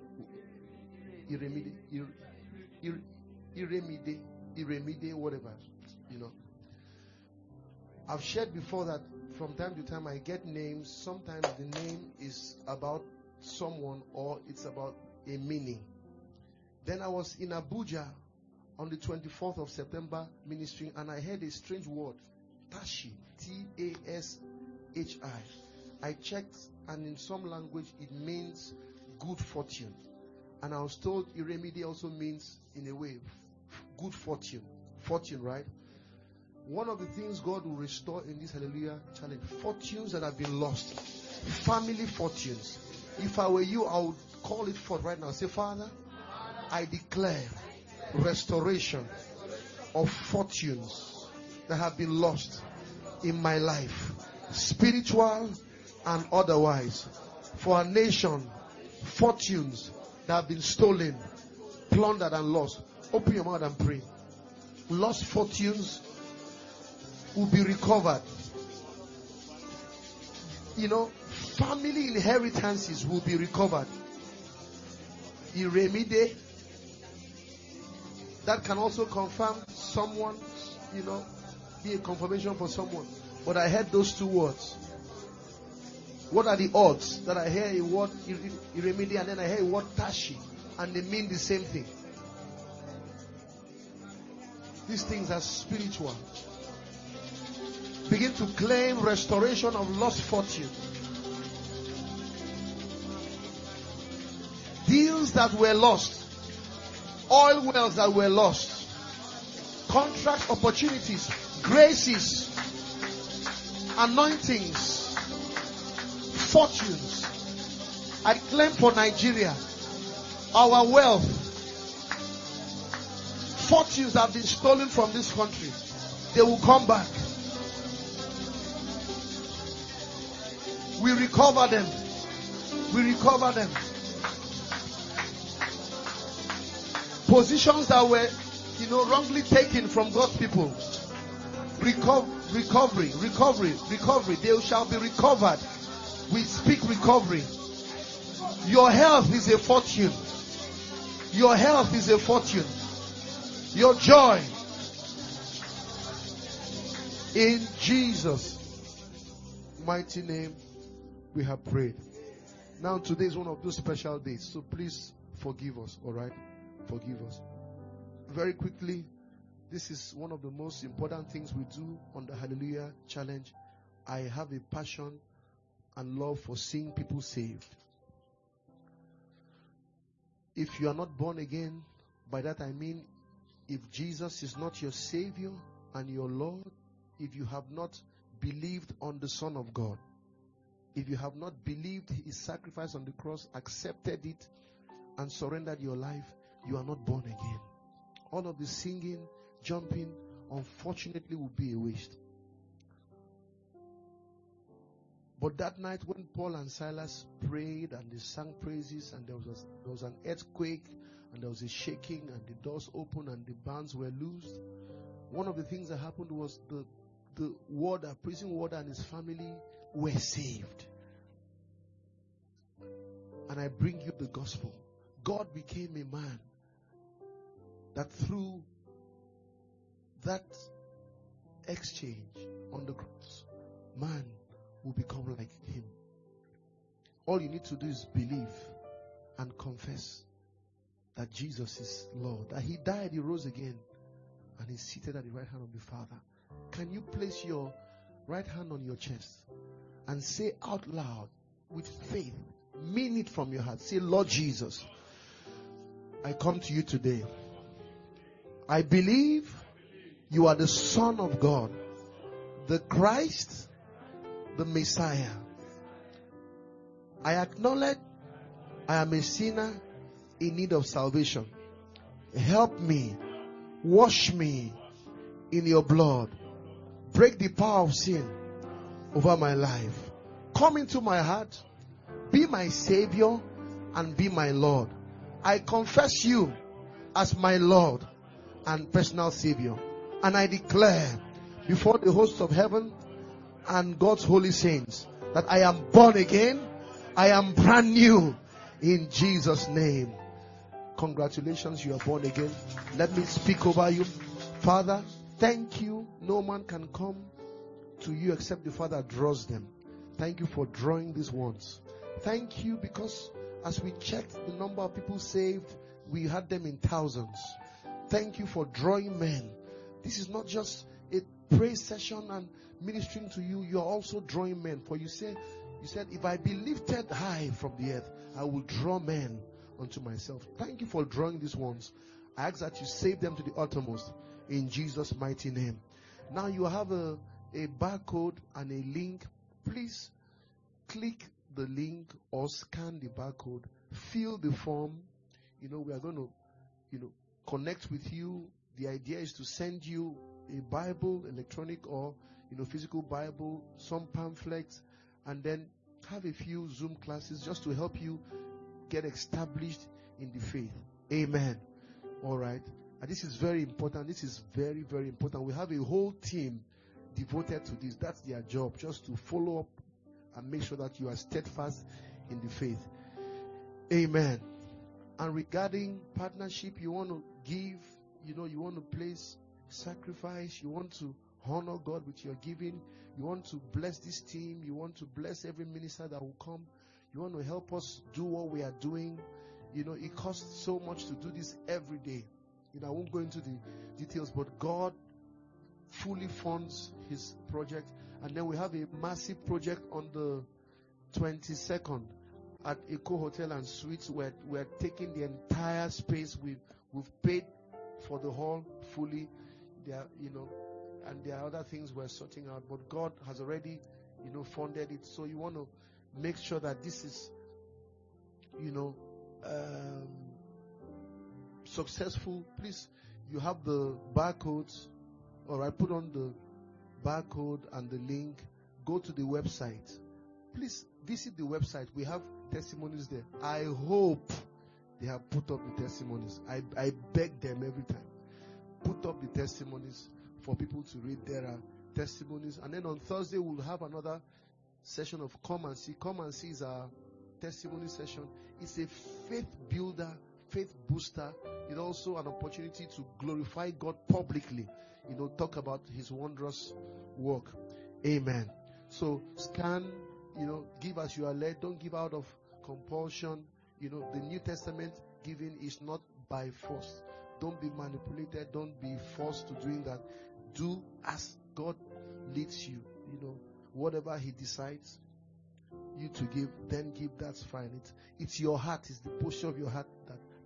Iremide, whatever. You know. I've shared before that from time to time I get names. Sometimes the name is about someone or it's about a meaning. Then I was in Abuja on the 24th of September ministering, and I heard a strange word, Tashi, Tashi. I checked, and in some language it means good fortune. And I was told Iremide also means, in a way, good fortune. Fortune, right? One of the things God will restore in this Hallelujah Challenge, fortunes that have been lost, family fortunes. If I were you, I would call it forth right now. Say, Father, I declare restoration of fortunes that have been lost in my life, spiritual and otherwise. For our nation, fortunes that have been stolen, plundered and lost. Open your mouth and pray. Lost fortunes will be recovered. You know, family inheritances will be recovered. Iremide. That can also confirm someone, you know, be a confirmation for someone. But I heard those two words. What are the odds that I hear a word Iremide and then I hear a word Tashi, and they mean the same thing? These things are spiritual. Begin to claim restoration of lost fortune. Deals that were lost. Oil wells that were lost. Contract opportunities. Graces. Anointings. Fortunes. I claim for Nigeria. Our wealth. Fortunes have been stolen from this country. They will come back. We recover them. We recover them. Positions that were, you know, wrongly taken from God's people. Recovery. They shall be recovered. We speak recovery. Your health is a fortune. Your health is a fortune. Your joy. In Jesus' mighty name, we have prayed. Now today is one of those special days, so please forgive us, alright? Forgive us. Very quickly, this is one of the most important things we do on the Hallelujah Challenge. I have a passion and love for seeing people saved. If you are not born again, by that I mean if Jesus is not your Savior and your Lord, if you have not believed on the Son of God, if you have not believed His sacrifice on the cross, accepted it, and surrendered your life, you are not born again. All of the singing, jumping, unfortunately will be a waste. But that night when Paul and Silas prayed and they sang praises, and there was an earthquake and there was a shaking and the doors opened and the bands were loosed, one of the things that happened was the warder, prison warder, and his family were saved. And I bring you the gospel. God became a man that through that exchange on the cross, man will become like Him. All you need to do is believe and confess that Jesus is Lord, that He died, He rose again, and He's seated at the right hand of the Father. Can you place your right hand on your chest and say out loud with faith, mean it from your heart, say, Lord Jesus, I come to you today. I believe you are the Son of God, the Christ, the Messiah. I acknowledge I am a sinner in need of salvation. Help me, wash me in your blood, break the power of sin over my life. Come into my heart, be my Savior and be my Lord. I confess you as my Lord and personal Savior, and I declare before the hosts of heaven and God's holy saints that I am born again, I am brand new in Jesus' name. Congratulations, you are born again. Let me speak over you. Father, thank you. No man can come to you except the Father draws them. Thank you for drawing these ones. Thank you because as we checked the number of people saved, we had them in thousands. Thank you for drawing men. This is not just a praise session and ministering to you. You are also drawing men. For you said, if I be lifted high from the earth, I will draw men unto myself. Thank you for drawing these ones. I ask that you save them to the uttermost in Jesus' mighty name. Now you have a barcode and a link. Please click the link or scan the barcode. Fill the form. We are going to, connect with you. The idea is to send you a Bible, electronic or, physical Bible, some pamphlets, and then have a few Zoom classes just to help you get established in the faith. Amen. All right. And this is very important. This is very, very important. We have a whole team devoted to this. That's their job, just to follow up and make sure that you are steadfast in the faith. Amen. And regarding partnership, you want to give, you want to place sacrifice, you want to honor God with your giving, you want to bless this team, you want to bless every minister that will come, you want to help us do what we are doing. It costs so much to do this every day. I won't go into the details, but God fully funds His project. And then we have a massive project on the 22nd at Eco Hotel and Suites. We're taking the entire space. We've paid for the hall fully. There, and there are other things we're sorting out. But God has already, funded it. So you want to make sure that this is, successful. Please, you have the barcodes. All right, put on the barcode and the link. Go to the website. Please visit the website. We have testimonies there. I hope they have put up the testimonies. I beg them every time. Put up the testimonies for people to read. There are testimonies. And then on Thursday, we'll have another session of Come and See. Come and See is our testimony session. It's a faith builder, faith booster. It's also an opportunity to glorify God publicly. Talk about His wondrous work. Amen. So scan, give as you are led. Don't give out of compulsion. The New Testament giving is not by force. Don't be manipulated. Don't be forced to doing that. Do as God leads you. Whatever He decides you to give, then give. That's fine. It's your heart. It's the posture of your heart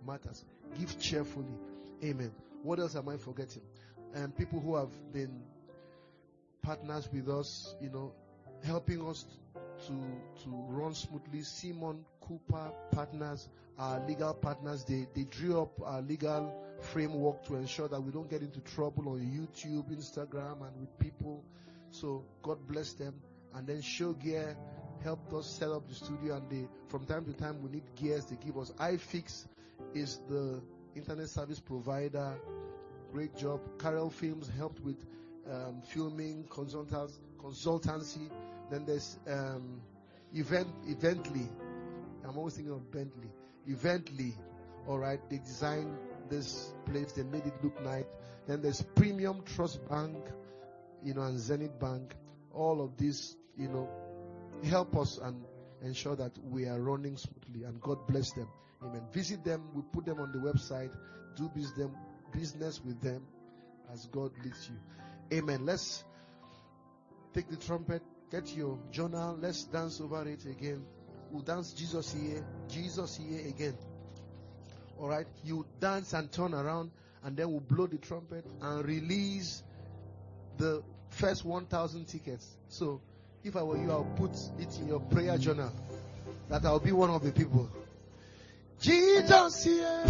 matters. Give cheerfully. Amen. What else am I forgetting? And people who have been partners with us, helping us to run smoothly. Simon Cooper partners, our legal partners, they drew up our legal framework to ensure that we don't get into trouble on YouTube, Instagram, and with people. So God bless them. And then Show Gear helped us set up the studio, and from time to time we need gears. They give us. iFix is the internet service provider. Great job. Carol Films helped with filming, consultancy. Then there's Evently. I'm always thinking of Bentley. Evently. All right. They designed this place. They made it look nice. Then there's Premium Trust Bank, and Zenith Bank. All of this, help us and ensure that we are running smoothly. And God bless them. Amen. Visit them. We put them on the website. Do business with them as God leads you. Amen. Let's take the trumpet. Get your journal. Let's dance over it again. We'll dance Jesus here again. All right. You dance and turn around, and then we'll blow the trumpet and release the first 1,000 tickets. So if I were you, I'll put it in your prayer journal that I'll be one of the people. Jesus here.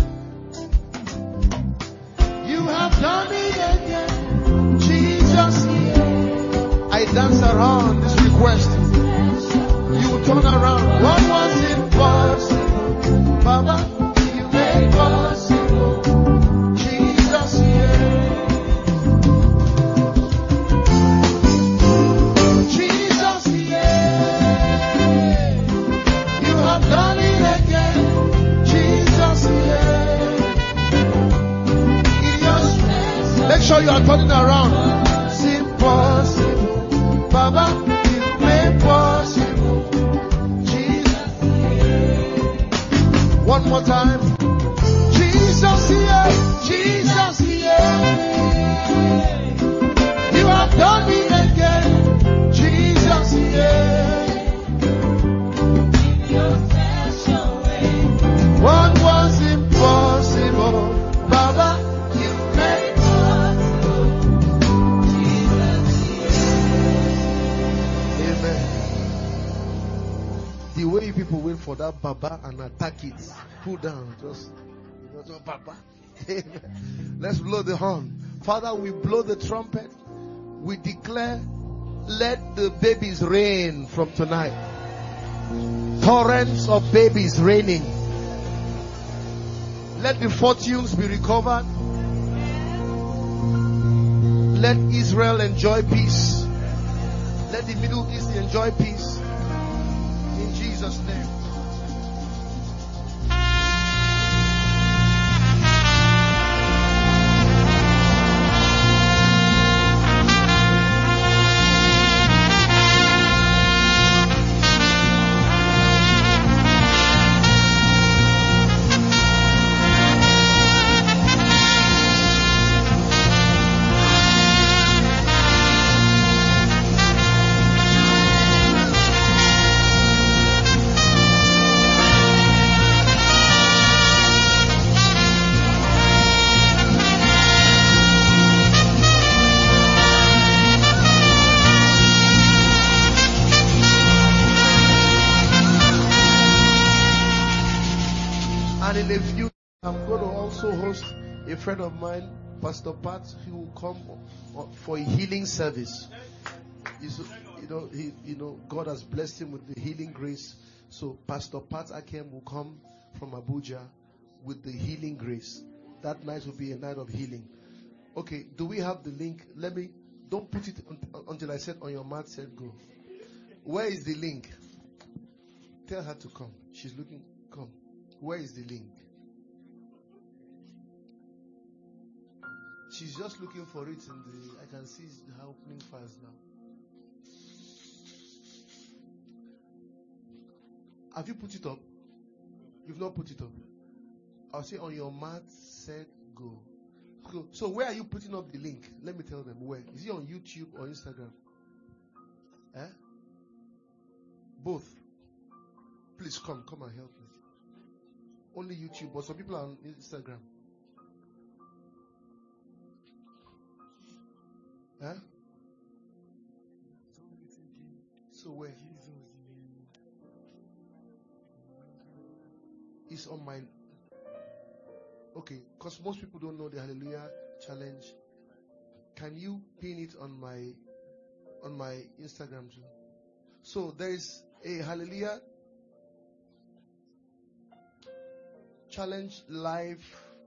You have done it again. Jesus here. I dance around this request. You turn around. What was impossible, Baba, you made possible. Jesus here. Jesus here. You have done it again. Jesus here. Make sure you are turning around. It's impossible, Baba, you made possible. Jesus. One more time. Jesus here, Jesus here. You have done it again. Jesus here. What was impossible, Baba, you made possible. Amen. The way people wait for that Baba and attack it, pull down, just Baba. Amen. Let's blow the horn. Father, we blow the trumpet. We declare, let the babies rain from tonight. Torrents of babies raining. Let the fortunes be recovered. Let Israel enjoy peace. Let the Middle East enjoy peace. In Jesus' name. A friend of mine, Pastor Pat, he will come for a healing service. God has blessed him with the healing grace. So Pastor Pat Akem will come from Abuja with the healing grace. That night will be a night of healing. Okay, do we have the link? Don't put it until I said on your mat, said go. Where is the link? Tell her to come. She's looking. Come. Where is the link? She's just looking for it I can see her opening fast now. Have you put it up? You've not put it up. I'll say on your mat, set, go. So where are you putting up the link? Let me tell them where. Is it on YouTube or Instagram? Both. Please come and help me. Only YouTube, but some people are on Instagram. Huh? So where? It's on my... Okay, because most people don't know the Hallelujah Challenge. Can you pin it on my Instagram too? So there is a Hallelujah Challenge live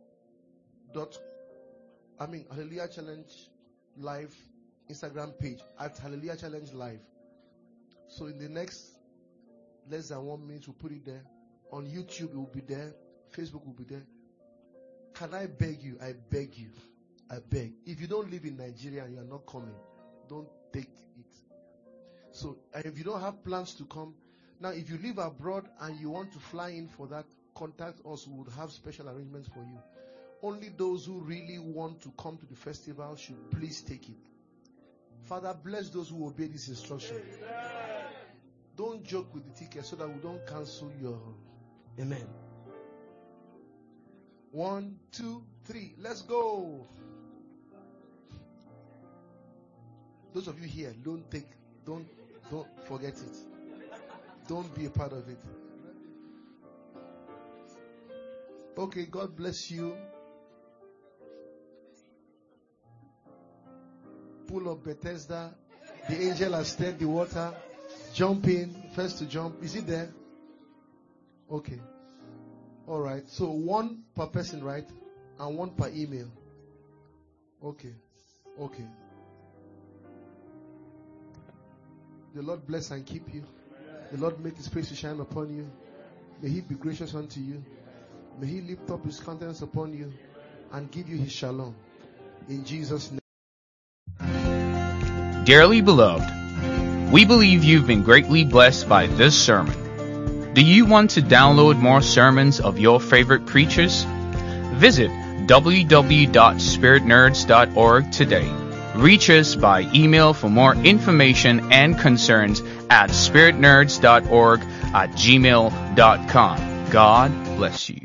Hallelujah Challenge live Instagram page at Hallelujah Challenge live. So in the next less than 1 minute, we'll put it there. On YouTube, it will be there. Facebook will be there. Can I beg you? I beg you. I beg. If you don't live in Nigeria and you are not coming, don't take it. So, and if you don't have plans to come, now if you live abroad and you want to fly in for that, contact us. We would have special arrangements for you. Only those who really want to come to the festival should please take it. Father, bless those who obey this instruction. Don't joke with the ticket so that we don't cancel your... Amen. 1, 2, 3. Let's go. Those of you here, don't forget it. Don't be a part of it. Okay, God bless you. Pool of Bethesda. The angel has stirred the water. Jump in. First to jump. Is it there? Okay. All right. So 1 per person, right? And 1 per email. Okay. Okay. The Lord bless and keep you. The Lord make His face to shine upon you. May He be gracious unto you. May He lift up His countenance upon you and give you His shalom. In Jesus' name. Dearly beloved, we believe you've been greatly blessed by this sermon. Do you want to download more sermons of your favorite preachers? Visit www.spiritnerds.org today. Reach us by email for more information and concerns at spiritnerds.org@gmail.com. God bless you.